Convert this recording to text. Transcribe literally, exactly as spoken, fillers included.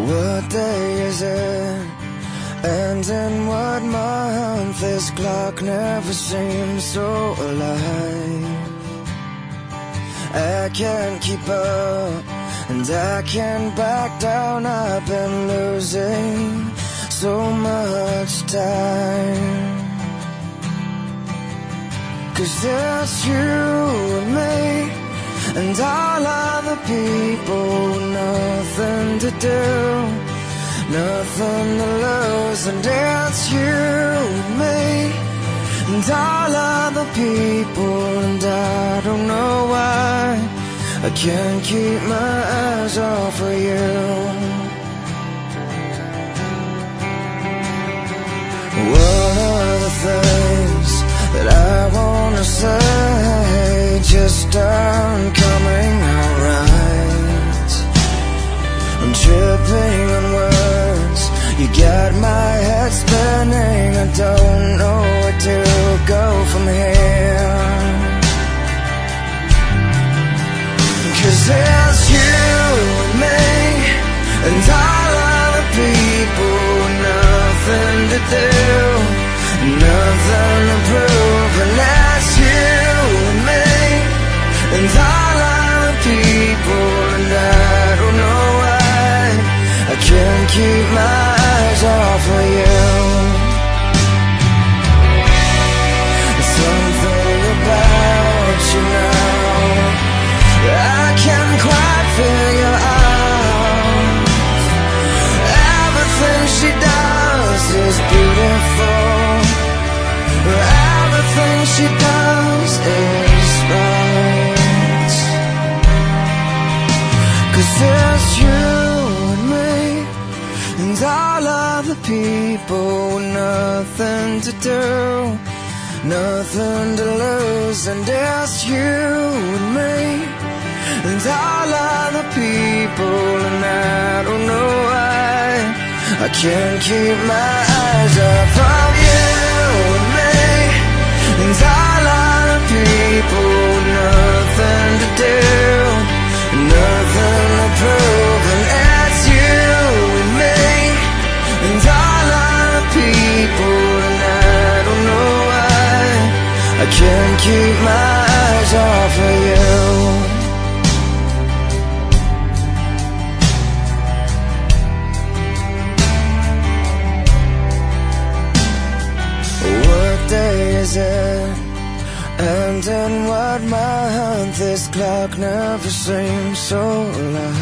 What day is it? And in what month? This clock never seems so alive. I can't keep up, and I can't back down. I've been losing so much time. 'Cause there's you and me, and all other people with nothing to do, nothing to lose. And it's you and me, and all other people, and I don't know why I can't keep my eyes off of you. One of the things that I wanna say just aren't coming out right. I'm tripping on words, you got my head spinning. I don't know where to go from here. 'Cause it's you and me, and all other people, nothing to do, nothing to prove. And that's you and me, and all other people, and I don't know why I can't keep my eyes off of you. Something about you now I can't quite figure out. Everything she does is beautiful, everything she does is right. 'Cause there's you and me, and all other people with nothing to do, nothing to lose. And it's you and me, and all other people, and I don't know why I can't keep my eyes off of you and me, and all other people, nothing to do, nothing to prove. And it's you and me, and all other people, and I don't know why I can't keep my eyes off of you. What day is it? And in what month? This clock never seems so alive.